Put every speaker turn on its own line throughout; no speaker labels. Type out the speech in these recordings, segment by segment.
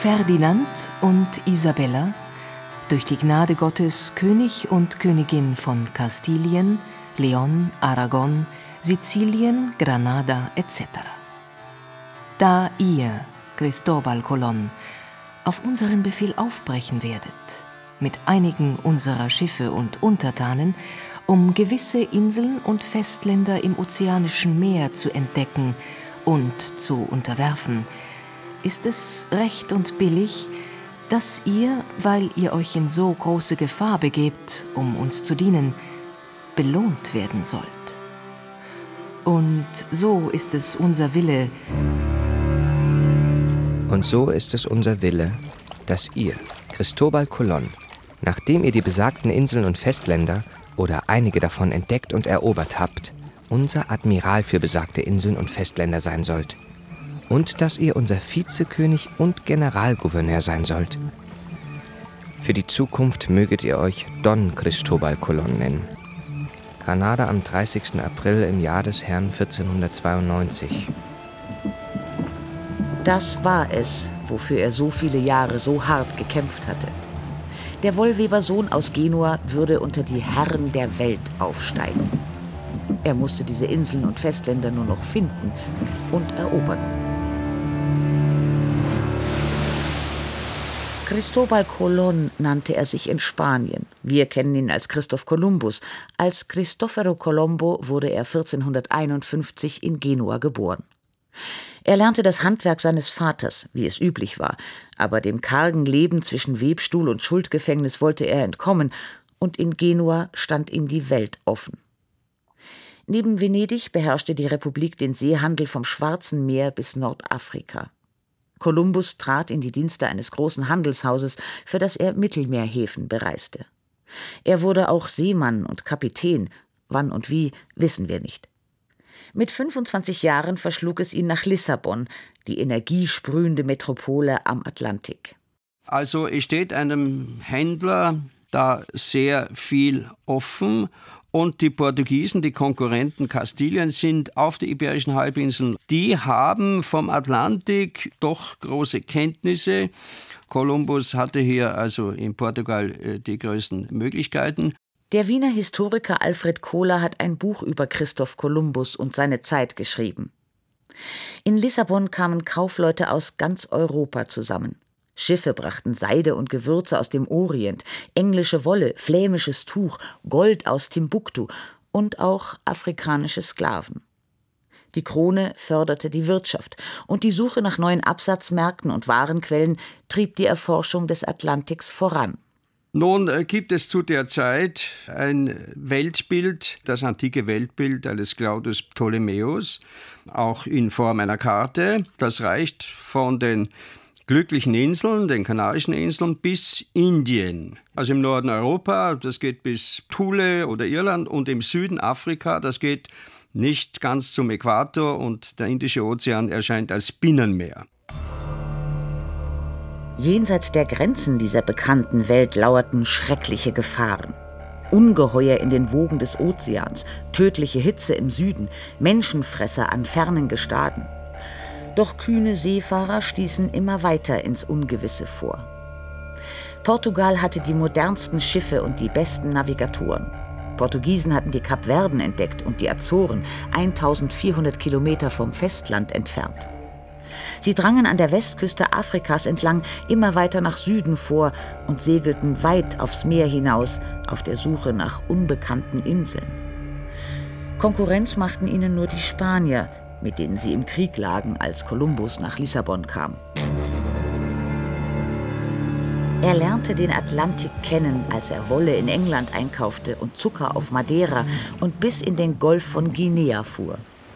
Ferdinand und Isabella, durch die Gnade Gottes König und Königin von Kastilien, Leon, Aragon, Sizilien, Granada etc. Da ihr, Cristóbal Colón, auf unseren Befehl aufbrechen werdet, mit einigen unserer Schiffe und Untertanen, um gewisse Inseln und Festländer im Ozeanischen Meer zu entdecken und zu unterwerfen, ist es recht und billig, dass ihr, weil ihr euch in so große Gefahr begebt, um uns zu dienen, belohnt werden sollt. Und so ist es unser Wille,
dass ihr, Cristóbal Colón, nachdem ihr die besagten Inseln und Festländer oder einige davon entdeckt und erobert habt, unser Admiral für besagte Inseln und Festländer sein sollt. Und dass ihr unser Vizekönig und Generalgouverneur sein sollt. Für die Zukunft möget ihr euch Don Cristóbal Colón nennen. Granada am 30. April im Jahr des Herrn 1492.
Das war es, wofür er so viele Jahre so hart gekämpft hatte. Der Wollwebersohn aus Genua würde unter die Herren der Welt aufsteigen. Er musste diese Inseln und Festländer nur noch finden und erobern. Cristóbal Colón nannte er sich in Spanien. Wir kennen ihn als Christoph Kolumbus. Als Cristoforo Colombo wurde er 1451 in Genua geboren. Er lernte das Handwerk seines Vaters, wie es üblich war, aber dem kargen Leben zwischen Webstuhl und Schuldgefängnis wollte er entkommen, und in Genua stand ihm die Welt offen. Neben Venedig beherrschte die Republik den Seehandel vom Schwarzen Meer bis Nordafrika. Kolumbus trat in die Dienste eines großen Handelshauses, für das er Mittelmeerhäfen bereiste. Er wurde auch Seemann und Kapitän, wann und wie, wissen wir nicht. Mit 25 Jahren verschlug es ihn nach Lissabon, die energiesprühende Metropole am Atlantik.
Also es steht einem Händler da sehr viel offen. Und die Portugiesen, die Konkurrenten Kastiliens, sind auf der Iberischen Halbinsel. Die haben vom Atlantik doch große Kenntnisse. Kolumbus hatte hier also in Portugal die größten Möglichkeiten.
Der Wiener Historiker Alfred Kohler hat ein Buch über Christoph Kolumbus und seine Zeit geschrieben. In Lissabon kamen Kaufleute aus ganz Europa zusammen. Schiffe brachten Seide und Gewürze aus dem Orient, englische Wolle, flämisches Tuch, Gold aus Timbuktu und auch afrikanische Sklaven. Die Krone förderte die Wirtschaft, und die Suche nach neuen Absatzmärkten und Warenquellen trieb die Erforschung des Atlantiks voran.
Nun gibt es zu der Zeit ein Weltbild, das antike Weltbild eines Claudius Ptolemäus, auch in Form einer Karte. Das reicht von den glücklichen Inseln, den Kanarischen Inseln, bis Indien. Also im Norden Europa, das geht bis Thule oder Irland, und im Süden Afrika, das geht nicht ganz zum Äquator, und der Indische Ozean erscheint als Binnenmeer.
Jenseits der Grenzen dieser bekannten Welt lauerten schreckliche Gefahren. Ungeheuer in den Wogen des Ozeans, tödliche Hitze im Süden, Menschenfresser an fernen Gestaden. Doch kühne Seefahrer stießen immer weiter ins Ungewisse vor. Portugal hatte die modernsten Schiffe und die besten Navigatoren. Portugiesen hatten die Kapverden entdeckt und die Azoren, 1400 Kilometer vom Festland entfernt. Sie drangen an der Westküste Afrikas entlang immer weiter nach Süden vor und segelten weit aufs Meer hinaus auf der Suche nach unbekannten Inseln. Konkurrenz machten ihnen nur die Spanier, mit denen sie im Krieg lagen, als Kolumbus nach Lissabon kam. Er lernte den Atlantik kennen, als er Wolle in England einkaufte und Zucker auf Madeira und bis in den Golf von Guinea fuhr.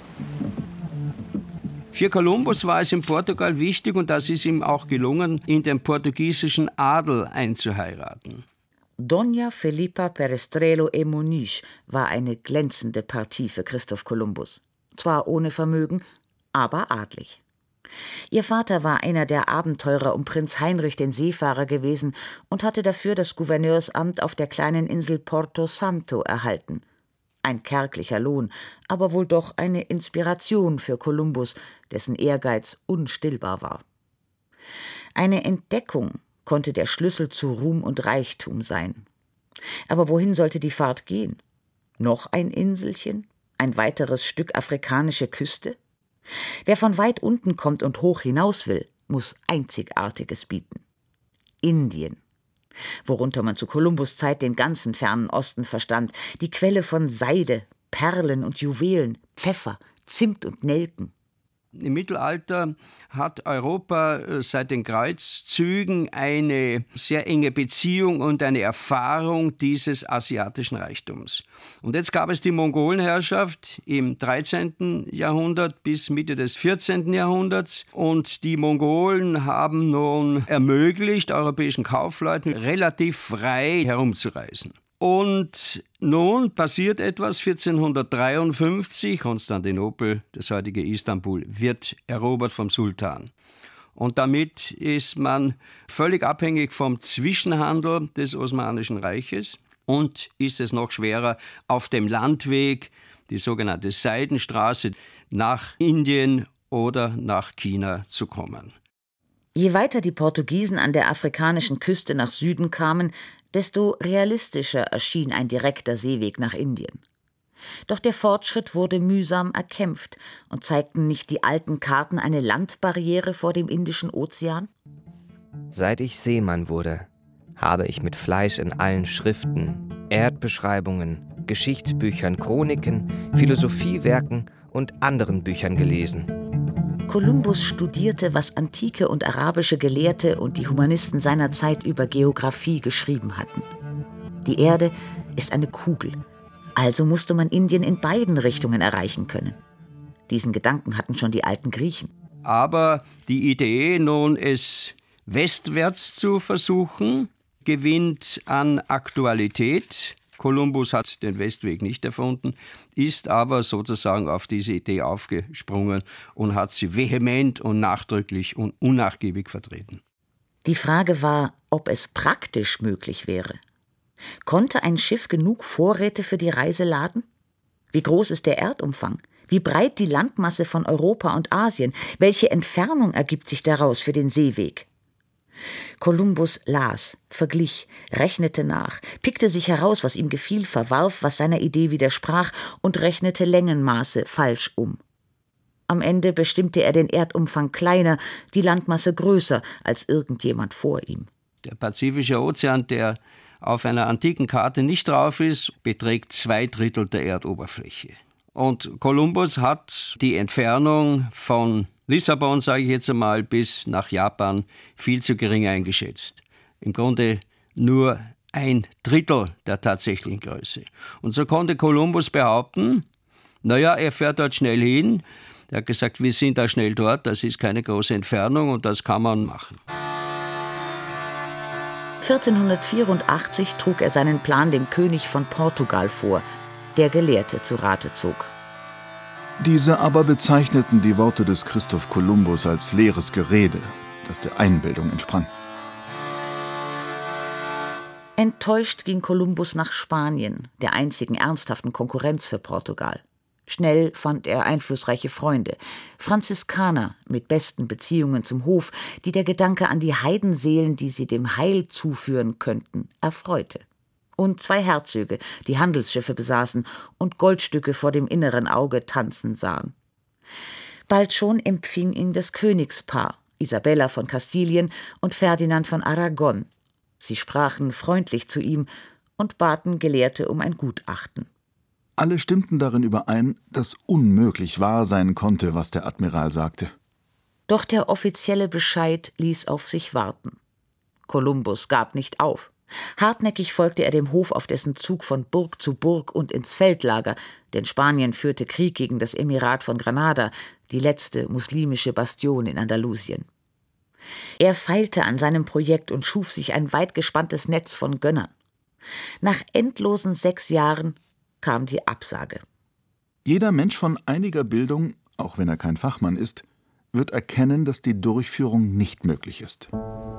Für Kolumbus war es in Portugal wichtig, und das ist ihm auch gelungen, in den portugiesischen Adel einzuheiraten.
Dona Felipa Perestrelo e Muniz war eine glänzende Partie für Christoph Kolumbus. Zwar ohne Vermögen, aber adlig. Ihr Vater war einer der Abenteurer um Prinz Heinrich den Seefahrer gewesen und hatte dafür das Gouverneursamt auf der kleinen Insel Porto Santo erhalten. Ein kärglicher Lohn, aber wohl doch eine Inspiration für Kolumbus, dessen Ehrgeiz unstillbar war. Eine Entdeckung konnte der Schlüssel zu Ruhm und Reichtum sein. Aber wohin sollte die Fahrt gehen? Noch ein Inselchen? Ein weiteres Stück afrikanische Küste? Wer von weit unten kommt und hoch hinaus will, muss Einzigartiges bieten. Indien, worunter man zu Kolumbus' Zeit den ganzen fernen Osten verstand, die Quelle von Seide, Perlen und Juwelen, Pfeffer, Zimt und Nelken.
Im Mittelalter hat Europa seit den Kreuzzügen eine sehr enge Beziehung und eine Erfahrung dieses asiatischen Reichtums. Und jetzt gab es die Mongolenherrschaft im 13. Jahrhundert bis Mitte des 14. Jahrhunderts. Und die Mongolen haben nun ermöglicht, europäischen Kaufleuten relativ frei herumzureisen. Und nun passiert etwas 1453, Konstantinopel, das heutige Istanbul, wird erobert vom Sultan. Und damit ist man völlig abhängig vom Zwischenhandel des Osmanischen Reiches und ist es noch schwerer, auf dem Landweg, die sogenannte Seidenstraße, nach Indien oder nach China zu kommen.
Je weiter die Portugiesen an der afrikanischen Küste nach Süden kamen, desto realistischer erschien ein direkter Seeweg nach Indien. Doch der Fortschritt wurde mühsam erkämpft und zeigten nicht die alten Karten eine Landbarriere vor dem Indischen Ozean?
Seit ich Seemann wurde, habe ich mit Fleiß in allen Schriften, Erdbeschreibungen, Geschichtsbüchern, Chroniken, Philosophiewerken und anderen Büchern gelesen.
Kolumbus studierte, was antike und arabische Gelehrte und die Humanisten seiner Zeit über Geographie geschrieben hatten. Die Erde ist eine Kugel, also musste man Indien in beiden Richtungen erreichen können. Diesen Gedanken hatten schon die alten Griechen.
Aber die Idee, nun es westwärts zu versuchen, gewinnt an Aktualität. Kolumbus hat den Westweg nicht erfunden, ist aber sozusagen auf diese Idee aufgesprungen und hat sie vehement und nachdrücklich und unnachgiebig vertreten.
Die Frage war, ob es praktisch möglich wäre. Konnte ein Schiff genug Vorräte für die Reise laden? Wie groß ist der Erdumfang? Wie breit die Landmasse von Europa und Asien? Welche Entfernung ergibt sich daraus für den Seeweg? Kolumbus las, verglich, rechnete nach, pickte sich heraus, was ihm gefiel, verwarf, was seiner Idee widersprach und rechnete Längenmaße falsch um. Am Ende bestimmte er den Erdumfang kleiner, die Landmasse größer als irgendjemand vor ihm.
Der Pazifische Ozean, der auf einer antiken Karte nicht drauf ist, beträgt 2/3 der Erdoberfläche. Und Kolumbus hat die Entfernung von Lissabon, sage ich jetzt einmal, bis nach Japan viel zu gering eingeschätzt. Im Grunde nur 1/3 der tatsächlichen Größe. Und so konnte Kolumbus behaupten, naja, er fährt dort schnell hin. Er hat gesagt, wir sind da schnell dort, das ist keine große Entfernung und das kann man machen.
1484 trug er seinen Plan dem König von Portugal vor, der Gelehrte zu Rate zog.
Diese aber bezeichneten die Worte des Christoph Kolumbus als leeres Gerede, das der Einbildung entsprang.
Enttäuscht ging Kolumbus nach Spanien, der einzigen ernsthaften Konkurrenz für Portugal. Schnell fand er einflussreiche Freunde, Franziskaner mit besten Beziehungen zum Hof, die der Gedanke an die Heidenseelen, die sie dem Heil zuführen könnten, erfreute. Und 2 Herzöge, die Handelsschiffe besaßen und Goldstücke vor dem inneren Auge tanzen sahen. Bald schon empfing ihn das Königspaar, Isabella von Kastilien und Ferdinand von Aragon. Sie sprachen freundlich zu ihm und baten Gelehrte um ein Gutachten.
Alle stimmten darin überein, dass unmöglich wahr sein konnte, was der Admiral sagte.
Doch der offizielle Bescheid ließ auf sich warten. Kolumbus gab nicht auf. Hartnäckig folgte er dem Hof auf dessen Zug von Burg zu Burg und ins Feldlager, denn Spanien führte Krieg gegen das Emirat von Granada, die letzte muslimische Bastion in Andalusien. Er feilte an seinem Projekt und schuf sich ein weit gespanntes Netz von Gönnern. Nach endlosen 6 Jahren kam die Absage.
Jeder Mensch von einiger Bildung, auch wenn er kein Fachmann ist, wird erkennen, dass die Durchführung nicht möglich ist.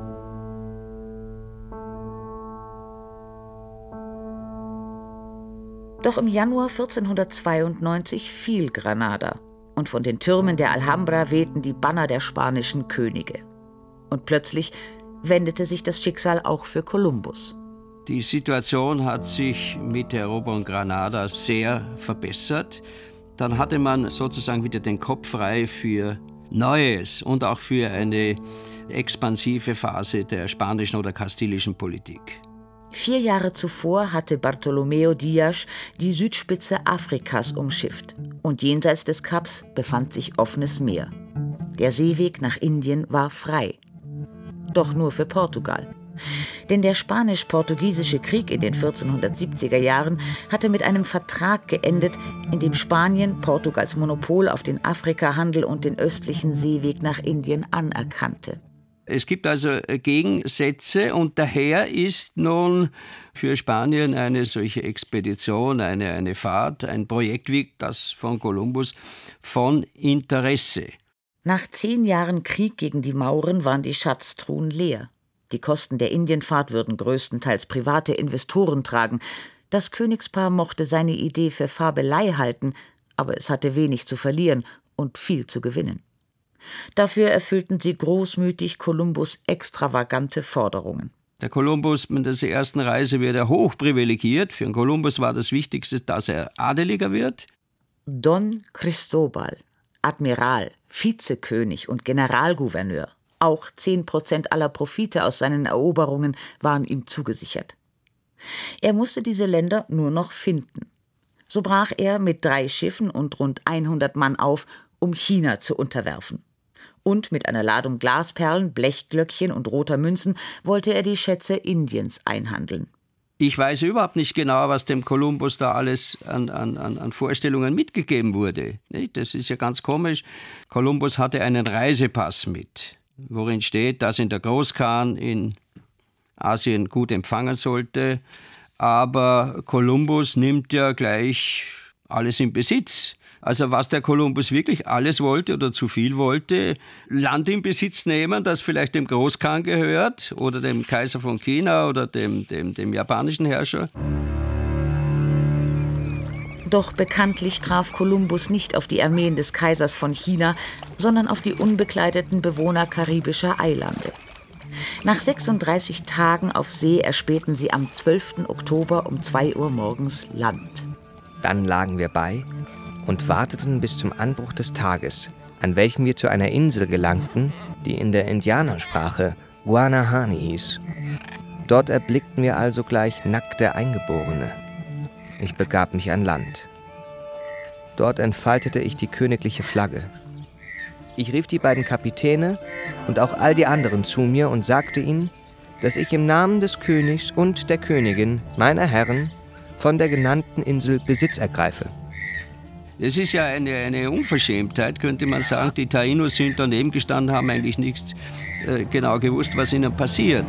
Doch im Januar 1492 fiel Granada und von den Türmen der Alhambra wehten die Banner der spanischen Könige. Und plötzlich wendete sich das Schicksal auch für Kolumbus.
Die Situation hat sich mit der Eroberung Granadas sehr verbessert. Dann hatte man sozusagen wieder den Kopf frei für Neues und auch für eine expansive Phase der spanischen oder kastilischen Politik.
4 Jahre zuvor hatte Bartolomeo Diaz die Südspitze Afrikas umschifft und jenseits des Kaps befand sich offenes Meer. Der Seeweg nach Indien war frei. Doch nur für Portugal. Denn der Spanisch-Portugiesische Krieg in den 1470er Jahren hatte mit einem Vertrag geendet, in dem Spanien Portugals Monopol auf den Afrikahandel und den östlichen Seeweg nach Indien anerkannte.
Es gibt also Gegensätze und daher ist nun für Spanien eine solche Expedition, eine Fahrt, ein Projekt wie das von Kolumbus von Interesse.
Nach 10 Jahren Krieg gegen die Mauren waren die Schatztruhen leer. Die Kosten der Indienfahrt würden größtenteils private Investoren tragen. Das Königspaar mochte seine Idee für Fabelei halten, aber es hatte wenig zu verlieren und viel zu gewinnen. Dafür erfüllten sie großmütig Kolumbus' extravagante Forderungen.
Der Kolumbus mit der ersten Reise wird er hochprivilegiert. Für den Kolumbus war das Wichtigste, dass er Adeliger wird.
Don Cristóbal, Admiral, Vizekönig und Generalgouverneur. Auch 10% aller Profite aus seinen Eroberungen waren ihm zugesichert. Er musste diese Länder nur noch finden. So brach er mit 3 Schiffen und rund 100 Mann auf, um China zu unterwerfen. Und mit einer Ladung Glasperlen, Blechglöckchen und roter Münzen wollte er die Schätze Indiens einhandeln.
Ich weiß überhaupt nicht genau, was dem Kolumbus da alles an Vorstellungen mitgegeben wurde. Das ist ja ganz komisch. Kolumbus hatte einen Reisepass mit, worin steht, dass ihn der Großkhan in Asien gut empfangen sollte. Aber Kolumbus nimmt ja gleich alles in Besitz. Also was der Kolumbus wirklich alles wollte oder zu viel wollte, Land in Besitz nehmen, das vielleicht dem Großkhan gehört oder dem Kaiser von China oder dem japanischen Herrscher.
Doch bekanntlich traf Kolumbus nicht auf die Armeen des Kaisers von China, sondern auf die unbekleideten Bewohner karibischer Eilande. Nach 36 Tagen auf See erspähten sie am 12. Oktober um 2 Uhr morgens Land.
Dann lagen wir bei und warteten bis zum Anbruch des Tages, an welchem wir zu einer Insel gelangten, die in der Indianersprache Guanahani hieß. Dort erblickten wir also gleich nackte Eingeborene. Ich begab mich an Land. Dort entfaltete ich die königliche Flagge. Ich rief die beiden Kapitäne und auch all die anderen zu mir und sagte ihnen, dass ich im Namen des Königs und der Königin, meiner Herren, von der genannten Insel Besitz ergreife.
Es ist ja eine Unverschämtheit, könnte man sagen. Die Taínos sind daneben gestanden, haben eigentlich nichts genau gewusst, was ihnen passiert.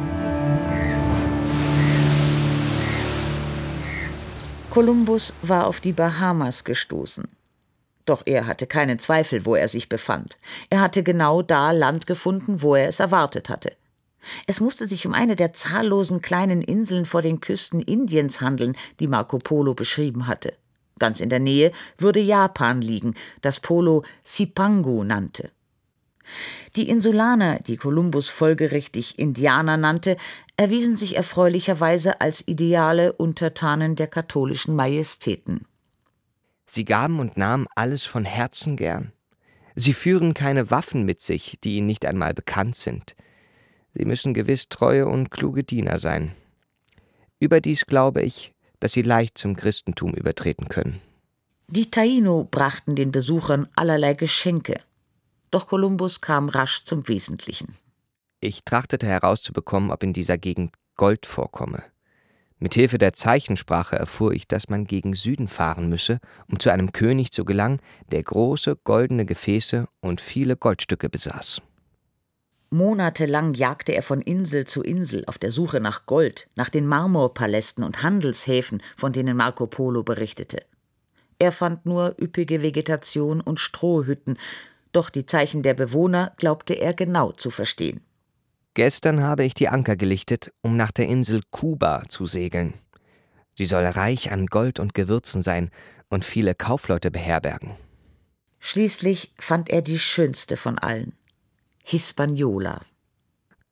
Kolumbus war auf die Bahamas gestoßen. Doch er hatte keinen Zweifel, wo er sich befand. Er hatte genau da Land gefunden, wo er es erwartet hatte. Es musste sich um eine der zahllosen kleinen Inseln vor den Küsten Indiens handeln, die Marco Polo beschrieben hatte. Ganz in der Nähe würde Japan liegen, das Polo Cipangu nannte. Die Insulaner, die Kolumbus folgerichtig Indianer nannte, erwiesen sich erfreulicherweise als ideale Untertanen der katholischen Majestäten.
Sie gaben und nahmen alles von Herzen gern. Sie führen keine Waffen mit sich, die ihnen nicht einmal bekannt sind. Sie müssen gewiss treue und kluge Diener sein. Überdies glaube ich, dass sie leicht zum Christentum übertreten können.
Die Taíno brachten den Besuchern allerlei Geschenke. Doch Kolumbus kam rasch zum Wesentlichen.
Ich trachtete herauszubekommen, ob in dieser Gegend Gold vorkomme. Mithilfe der Zeichensprache erfuhr ich, dass man gegen Süden fahren müsse, um zu einem König zu gelangen, der große goldene Gefäße und viele Goldstücke besaß.
Monatelang jagte er von Insel zu Insel auf der Suche nach Gold, nach den Marmorpalästen und Handelshäfen, von denen Marco Polo berichtete. Er fand nur üppige Vegetation und Strohhütten, doch die Zeichen der Bewohner glaubte er genau zu verstehen.
Gestern habe ich die Anker gelichtet, um nach der Insel Kuba zu segeln. Sie soll reich an Gold und Gewürzen sein und viele Kaufleute beherbergen.
Schließlich fand er die schönste von allen, Hispaniola.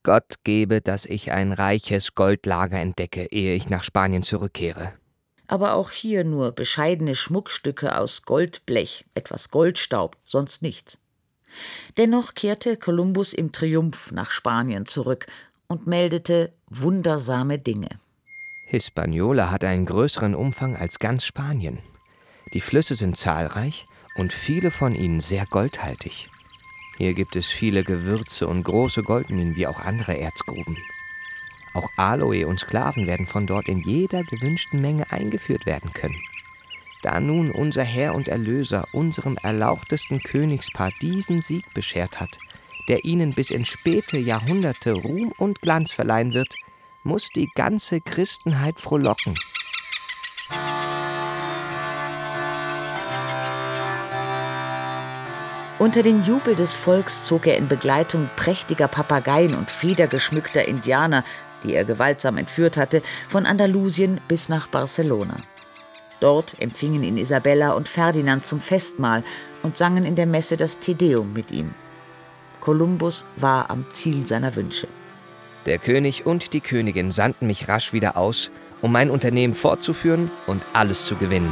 Gott gebe, dass ich ein reiches Goldlager entdecke, ehe ich nach Spanien zurückkehre.
Aber auch hier nur bescheidene Schmuckstücke aus Goldblech, etwas Goldstaub, sonst nichts. Dennoch kehrte Kolumbus im Triumph nach Spanien zurück und meldete wundersame Dinge.
Hispaniola hat einen größeren Umfang als ganz Spanien. Die Flüsse sind zahlreich und viele von ihnen sehr goldhaltig. Hier gibt es viele Gewürze und große Goldminen wie auch andere Erzgruben. Auch Aloe und Sklaven werden von dort in jeder gewünschten Menge eingeführt werden können. Da nun unser Herr und Erlöser unserem erlauchtesten Königspaar diesen Sieg beschert hat, der ihnen bis in späte Jahrhunderte Ruhm und Glanz verleihen wird, muss die ganze Christenheit frohlocken.
Unter dem Jubel des Volks zog er in Begleitung prächtiger Papageien und federgeschmückter Indianer, die er gewaltsam entführt hatte, von Andalusien bis nach Barcelona. Dort empfingen ihn Isabella und Ferdinand zum Festmahl und sangen in der Messe das Te Deum mit ihm. Kolumbus war am Ziel seiner Wünsche.
Der König und die Königin sandten mich rasch wieder aus, um mein Unternehmen fortzuführen und alles zu gewinnen.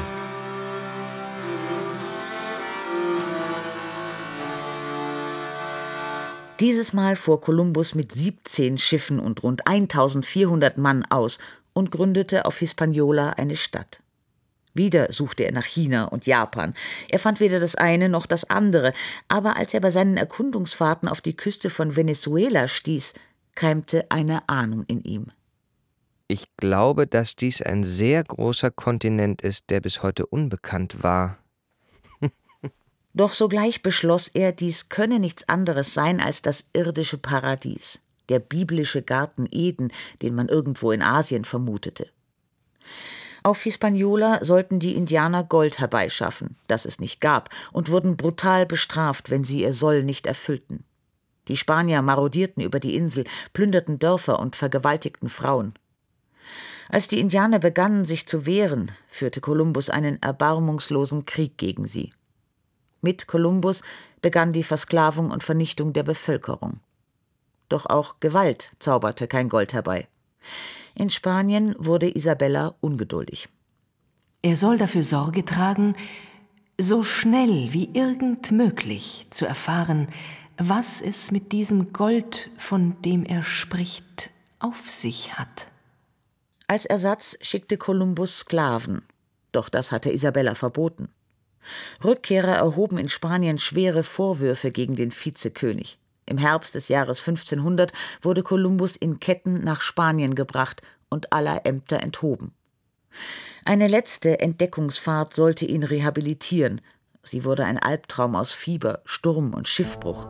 Dieses Mal fuhr Kolumbus mit 17 Schiffen und rund 1400 Mann aus und gründete auf Hispaniola eine Stadt. Wieder suchte er nach China und Japan. Er fand weder das eine noch das andere, aber als er bei seinen Erkundungsfahrten auf die Küste von Venezuela stieß, keimte eine Ahnung in ihm.
Ich glaube, dass dies ein sehr großer Kontinent ist, der bis heute unbekannt war.
Doch sogleich beschloss er, dies könne nichts anderes sein als das irdische Paradies, der biblische Garten Eden, den man irgendwo in Asien vermutete. Auf Hispaniola sollten die Indianer Gold herbeischaffen, das es nicht gab, und wurden brutal bestraft, wenn sie ihr Soll nicht erfüllten. Die Spanier marodierten über die Insel, plünderten Dörfer und vergewaltigten Frauen. Als die Indianer begannen, sich zu wehren, führte Kolumbus einen erbarmungslosen Krieg gegen sie. Mit Kolumbus begann die Versklavung und Vernichtung der Bevölkerung. Doch auch Gewalt zauberte kein Gold herbei. In Spanien wurde Isabella ungeduldig.
Er soll dafür Sorge tragen, so schnell wie irgend möglich zu erfahren, was es mit diesem Gold, von dem er spricht, auf sich hat.
Als Ersatz schickte Kolumbus Sklaven, doch das hatte Isabella verboten. Rückkehrer erhoben in Spanien schwere Vorwürfe gegen den Vizekönig. Im Herbst des Jahres 1500 wurde Kolumbus in Ketten nach Spanien gebracht und aller Ämter enthoben. Eine letzte Entdeckungsfahrt sollte ihn rehabilitieren. Sie wurde ein Albtraum aus Fieber, Sturm und Schiffbruch.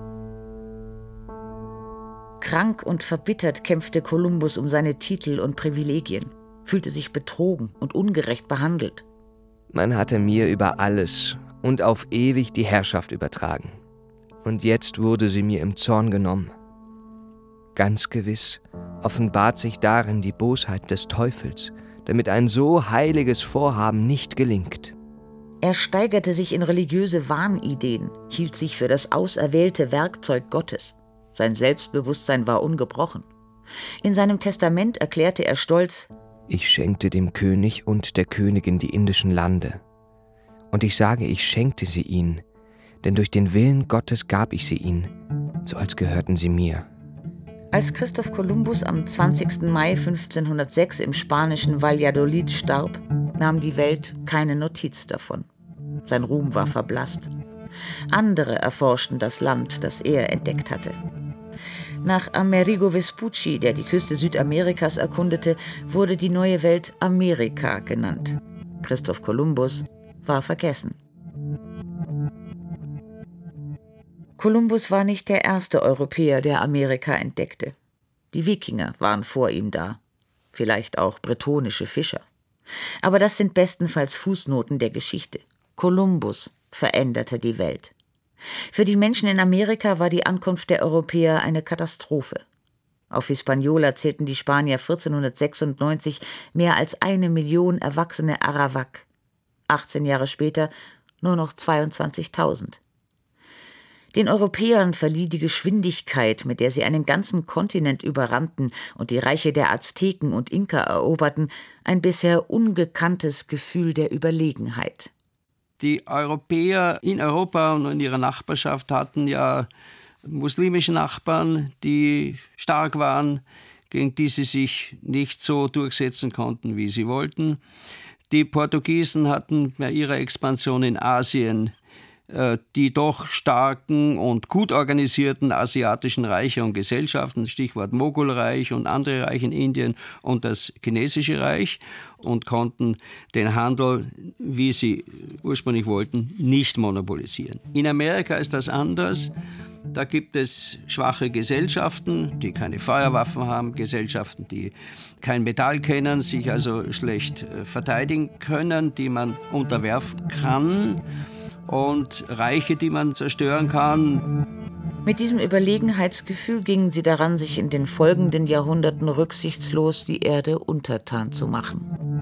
Krank und verbittert kämpfte Kolumbus um seine Titel und Privilegien, fühlte sich betrogen und ungerecht behandelt.
Man hatte mir über alles und auf ewig die Herrschaft übertragen. Und jetzt wurde sie mir im Zorn genommen. Ganz gewiss offenbart sich darin die Bosheit des Teufels, damit ein so heiliges Vorhaben nicht gelingt.
Er steigerte sich in religiöse Wahnideen, hielt sich für das auserwählte Werkzeug Gottes. Sein Selbstbewusstsein war ungebrochen. In seinem Testament erklärte er stolz:
Ich schenkte dem König und der Königin die indischen Lande. Und ich sage, ich schenkte sie ihnen, denn durch den Willen Gottes gab ich sie ihnen, so als gehörten sie mir.
Als Christoph Kolumbus am 20. Mai 1506 im spanischen Valladolid starb, nahm die Welt keine Notiz davon. Sein Ruhm war verblasst. Andere erforschten das Land, das er entdeckt hatte. Nach Amerigo Vespucci, der die Küste Südamerikas erkundete, wurde die neue Welt Amerika genannt. Christoph Kolumbus war vergessen. Kolumbus war nicht der erste Europäer, der Amerika entdeckte. Die Wikinger waren vor ihm da, vielleicht auch bretonische Fischer. Aber das sind bestenfalls Fußnoten der Geschichte. Kolumbus veränderte die Welt. Für die Menschen in Amerika war die Ankunft der Europäer eine Katastrophe. Auf Hispaniola zählten die Spanier 1496 mehr als 1 Million erwachsene Arawak. 18 Jahre später nur noch 22.000. Den Europäern verlieh die Geschwindigkeit, mit der sie einen ganzen Kontinent überrannten und die Reiche der Azteken und Inka eroberten, ein bisher ungekanntes Gefühl der Überlegenheit.
Die Europäer in Europa und in ihrer Nachbarschaft hatten ja muslimische Nachbarn, die stark waren, gegen die sie sich nicht so durchsetzen konnten, wie sie wollten. Die Portugiesen hatten bei ihrer Expansion in Asien die doch starken und gut organisierten asiatischen Reiche und Gesellschaften, Stichwort Mogulreich und andere Reiche in Indien und das chinesische Reich, und konnten den Handel, wie sie ursprünglich wollten, nicht monopolisieren. In Amerika ist das anders. Da gibt es schwache Gesellschaften, die keine Feuerwaffen haben, Gesellschaften, die kein Metall kennen, sich also schlecht verteidigen können, die man unterwerfen kann, und Reiche, die man zerstören kann.
Mit diesem Überlegenheitsgefühl gingen sie daran, sich in den folgenden Jahrhunderten rücksichtslos die Erde untertan zu machen.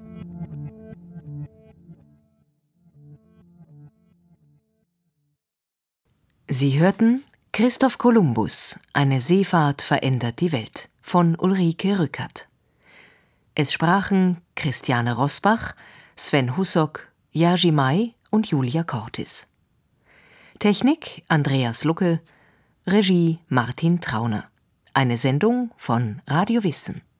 Sie hörten Christoph Kolumbus, eine Seefahrt verändert die Welt von Ulrike Rückert. Es sprachen Christiane Rosbach, Sven Hussock, Jerzy May und Julia Cortis. Technik Andreas Lucke, Regie Martin Trauner. Eine Sendung von Radio Wissen.